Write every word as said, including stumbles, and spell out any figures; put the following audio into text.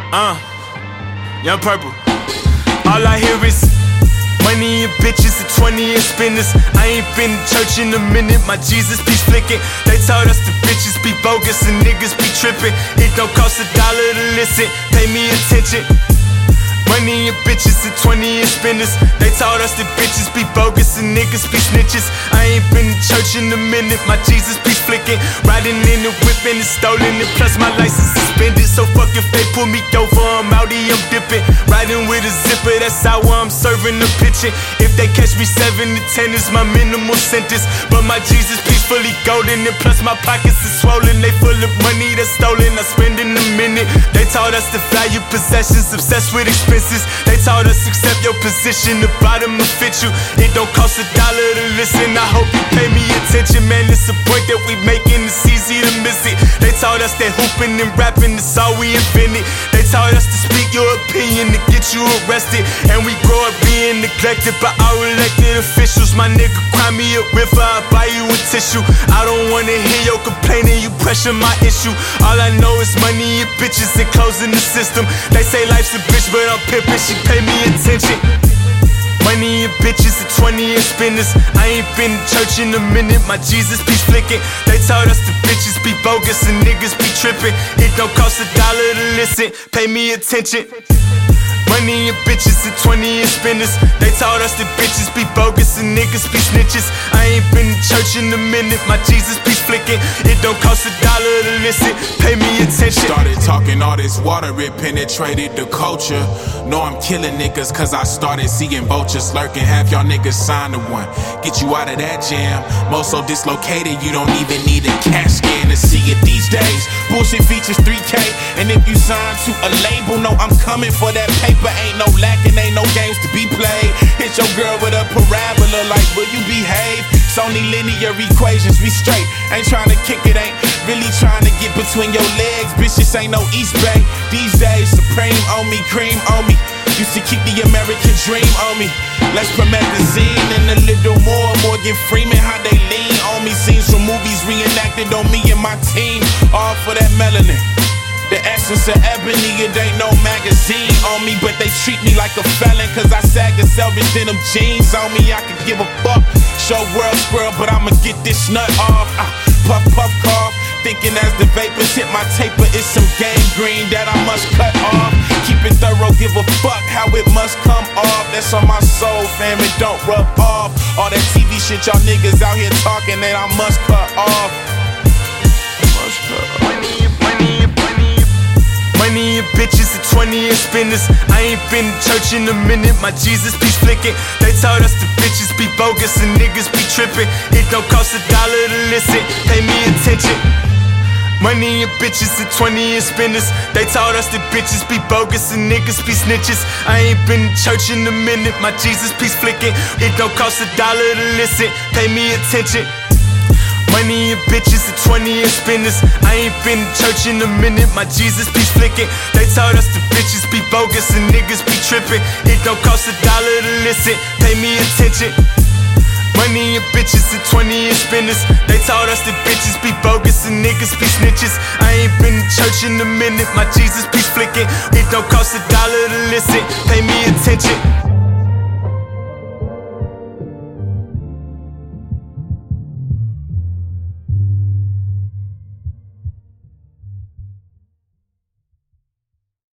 Uh, Young Purple. All I hear is money and bitches and twenty and spinners. I ain't been to church in a minute, my Jesus be flicking. They told us the bitches be bogus and niggas be tripping. It don't cost a dollar to listen, pay me attention. Money and bitches and twenty and spinners. They told us that bitches be bogus and niggas be snitches. I ain't been to church in a minute, my Jesus be flicking. Riding in the whip and it's stolen and plus my license suspended. So fuck if they pull me over, I'm outie, I'm dipping. Riding with a zipper, that's how I'm serving the pitching. If they catch me seven to ten is my minimal sentence. But my Jesus peacefully golden and plus my pockets are swollen. They full of money that's stolen, I spend in a minute. They taught us to value possessions, obsessed with expenses. They taught us accept your position, the bottom will fit you. It don't cost a dollar to listen, I hope you pay me attention. Man, it's a point that we making, it's easy to miss it. They taught us that hooping and rapping is all we invented. They taught us to speak your opinion to get you arrested. And we grow up being neglected by our elected officials. My nigga, cry me a river, I'll buy you a tissue. I don't wanna hear your complaining, you pressure my issue. All I know is money and bitches and closing the system. They say life's a bitch, but I'm pimpin', she pay me attention. Money and bitches and twenty and spinners. I ain't been to church in a minute, my Jesus be flicking. They told us the bitches be bogus and niggas be tripping. It don't cost a dollar to listen, pay me attention. Money and bitches and twenty and spinners. They told us that bitches be bogus and niggas be snitches. I ain't been to church in a minute, my Jesus be flicking. It don't cost a dollar to listen, pay me attention. Started talking all this water, it penetrated the culture. Know I'm killing niggas cause I started seeing vultures lurking. Half y'all niggas signed to one, get you out of that jam. Most so dislocated, you don't even need a CAT scan to see it these days. Bullshit features three K, and if you sign to a label, know I'm coming for that paper. But ain't no lacking, ain't no games to be played. Hit your girl with a parabola like, will you behave? It's only linear equations, we straight. Ain't trying to kick it, ain't really trying to get between your legs. Bitch, this ain't no East Bay. These days, Supreme on me, cream on me. Used to keep the American dream on me. Let's put magazine and a little more. Morgan Freeman, how they lean on me. Scenes from movies reenacted on me and my team. All for that melanin. The essence of ebony, it ain't no magazine on me, but they treat me like a felon, cause I sag and salvage denim jeans on me. I could give a fuck, show world squirrel, but I'ma get this nut off. I puff, puff, cough, thinking as the vapors hit my taper, it's some gangrene that I must cut off. Keep it thorough, give a fuck how it must come off. That's on my soul, fam, it don't rub off. All that T V shit y'all niggas out here talking that I must cut off. Must cut off. Money and bitches and twenty and spinners. I ain't been to church in a minute, my Jesus be flicking. They told us the bitches be bogus and niggas be tripping. It don't cost a dollar to listen, pay me attention. Money and bitches and twenty and spinners. They told us that bitches be bogus and niggas be snitches. I ain't been to church in a minute, my Jesus be flicking. It don't cost a dollar to listen, pay me attention. Money and bitches and twenty and spinners. I ain't been to church in a minute, my Jesus be flicking. They told us the bitches be bogus and niggas be tripping. It don't cost a dollar to listen, pay me attention. Money and bitches and twenty and spinners. They told us that bitches be bogus and niggas be snitches. I ain't been to church in a minute, my Jesus be flicking. It don't cost a dollar to listen, pay me attention.